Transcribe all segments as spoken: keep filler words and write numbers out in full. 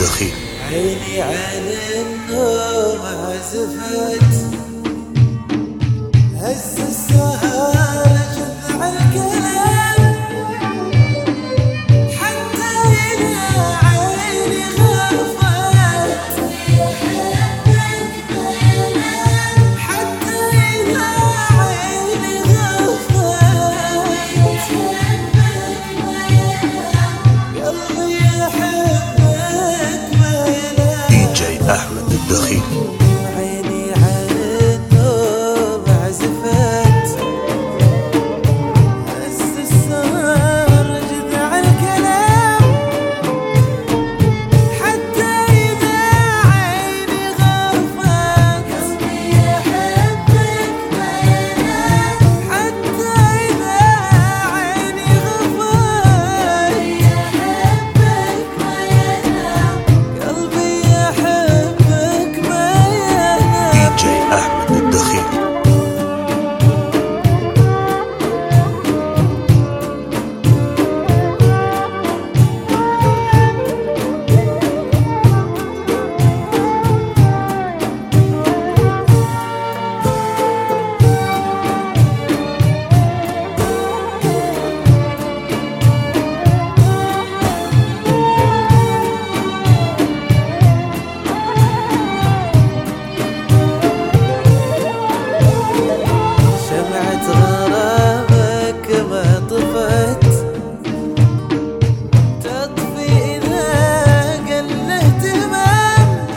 الدخيل. عيني على النوم عزفت، هز السهر جذع الكلام، حتى إذا عيني غفت، حتى إذا عيني غفت، قلبي يحبك ما ينام. دي جي أحمد الدخيل. عيني على النوم عزفت، هز السهر جذع الكلام، حتى إذا عيني غفت، قلبي يحبك ما ينام، حتى إذا عيني غفت، يحبك ما ينام، قلبي يحبك ما ينام. دي جي أحمد الدخيل. شمعة غرامك ما طفت، تطفي إذا قل اهتمام،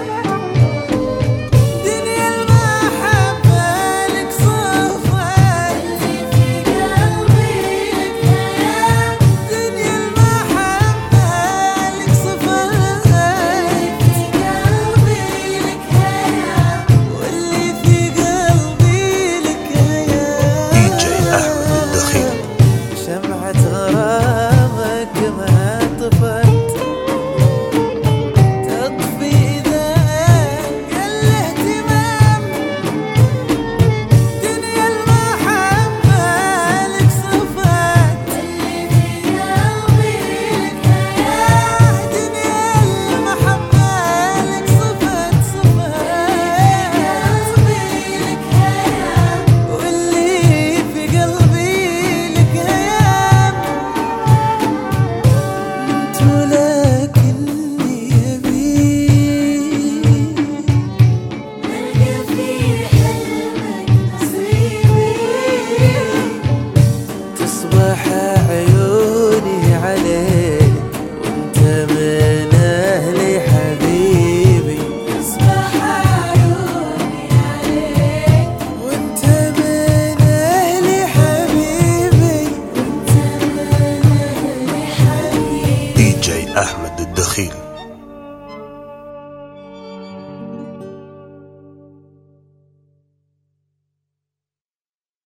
دنيا المحبة لك صفت، في قلبي لك هيام، دنيا المحبة لك صفت، في قلبي لك هيام، واللي في قلبي لك هيام. دي جي أحمد الدخيل. شمعة غرامك ما طفت، تطفي إذا قل اهتمام، دنيا المحبة لك صفت، اللي في قلبي لك هيام، دنيا المحبة لك صفت، صفت قلبي لك هيام، واللي في قلبي لك هيام. انت ولكني أبيك ألقى في حلمك نصيبي، تصبح عيوني عليك وانت من أهلي حبيبي، تصبح عيوني عليك وانت من أهلي حبيبي، وانت من أهلي حبيبي. دي جي أحمد الدخيل.